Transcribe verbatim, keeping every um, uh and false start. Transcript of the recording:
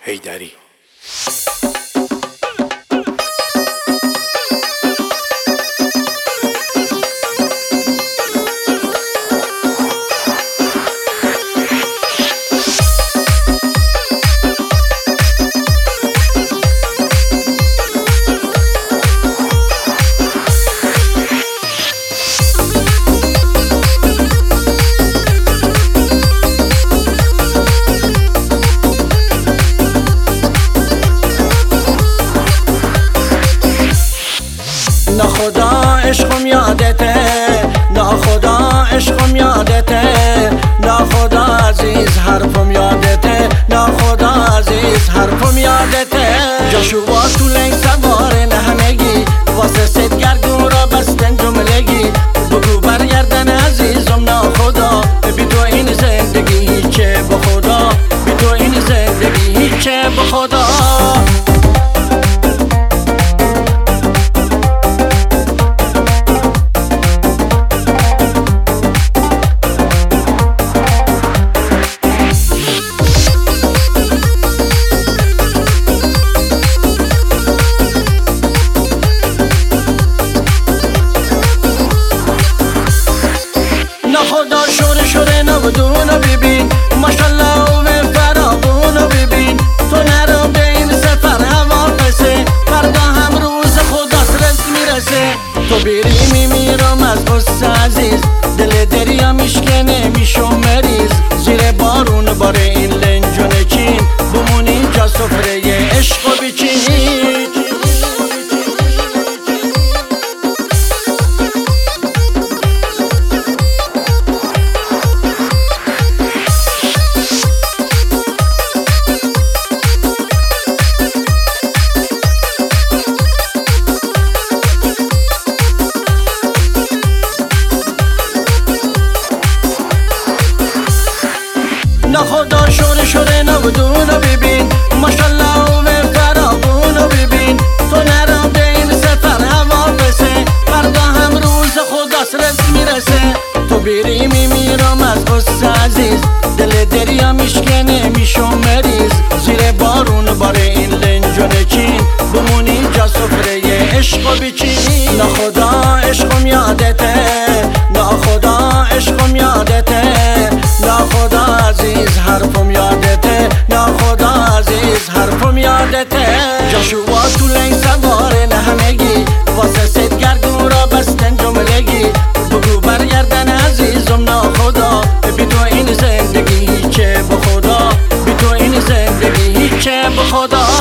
حیدری. ناخدا عشقم یادته، ناخدا عشقم یادته، ناخدا عزیز حرفم یادته، ناخدا عزیز حرفم یادته. جاشو با تو لنگ سواره نه همگی، واسه ست گردون را بستن جملگی. بگو برگردن عزیزم ناخدا، بی تو این زندگی هیچه بخدا، بی تو این زندگی هیچه بخدا. ناخدا شوره شوره نبودونو ببین، ماشالله و فرابونو ببین. تو نرو به این سفر هوا پسه، فردا هم روز خداست رزق میرسه. تو بری میمیرم از غصه عزیز، دل دریا میشکنه میشم مریض. زیر بارون باره این لنجون چین، بمون اینجا سفره عشق و بچین. ناخدا شوره شوره نبودونو ببین، ماشالله و فرابونو ببین. تو نرو به این سفر هوا پسه، فردا هم روز خداست رزق میرسه. تو بری میمیرم از غصه عزیز، دل دریا میشکنه میشم مریض. زیر بارون باره این لنجون چین، بمون اینجا سفره عشق و بچین. ناخدا عشقم یادته، ناخدا عشقم یادته، ناخدا عزیز حرفم یادته، ناخدا عزیز حرفم یادته. جاشو با تو لنگ سواره نه همگی، واسه ست گردون را بستن جملگی. بگو برگردن عزیزم ناخدا، بی تو این زندگی هیچه بخدا، بی تو این زندگی هیچه بخدا.